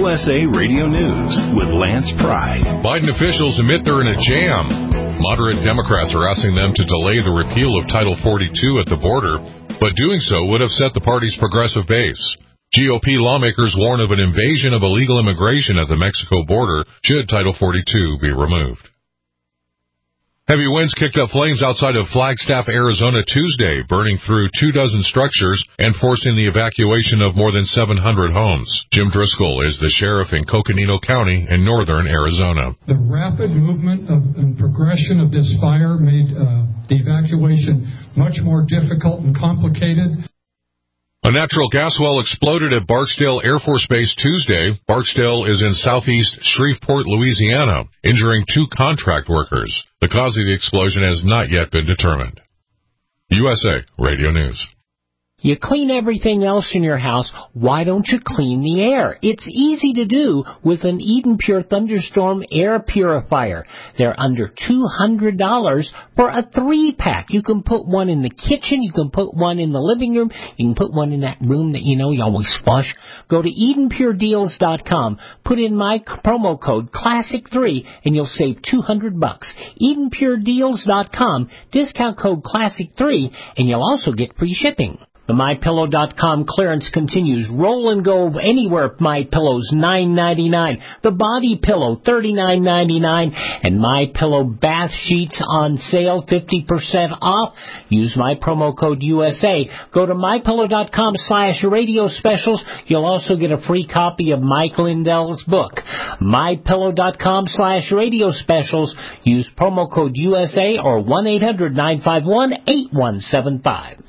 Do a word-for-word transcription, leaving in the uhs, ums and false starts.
U S A Radio News with Lance Pry. Biden officials admit they're in a jam. Moderate Democrats are asking them to delay the repeal of Title forty-two at the border, but doing so would upset the party's progressive base. G O P lawmakers warn of an invasion of illegal immigration at the Mexico border should Title forty-two be removed. Heavy winds kicked up flames outside of Flagstaff, Arizona Tuesday, burning through two dozen structures and forcing the evacuation of more than seven hundred homes. Jim Driscoll is the sheriff in Coconino County in northern Arizona. The rapid movement of, and progression of this fire made uh, the evacuation much more difficult and complicated. A natural gas well exploded at Barksdale Air Force Base Tuesday. Barksdale is in southeast Shreveport, Louisiana, injuring two contract workers. The cause of the explosion has not yet been determined. U S A Radio News. You clean everything else in your house, why don't you clean the air? It's easy to do with an Eden Pure Thunderstorm air purifier. They're under two hundred dollars for a three-pack. You can put one in the kitchen, you can put one in the living room, you can put one in that room that you know you always flush. Go to Eden Pure Deals dot com, put in my promo code Classic three, and you'll save two hundred bucks. Eden Pure Deals dot com, discount code Classic three, and you'll also get free shipping. The My Pillow dot com clearance continues. Roll and go anywhere. My Pillow's nine ninety-nine. The Body Pillow thirty-nine ninety-nine, and My Pillow bath sheets on sale fifty percent off. Use my promo code U S A. Go to My Pillow dot com slash radio specials. You'll also get a free copy of Mike Lindell's book. My Pillow dot com slash radio specials. Use promo code U S A or one eight hundred nine five one eight one seven five.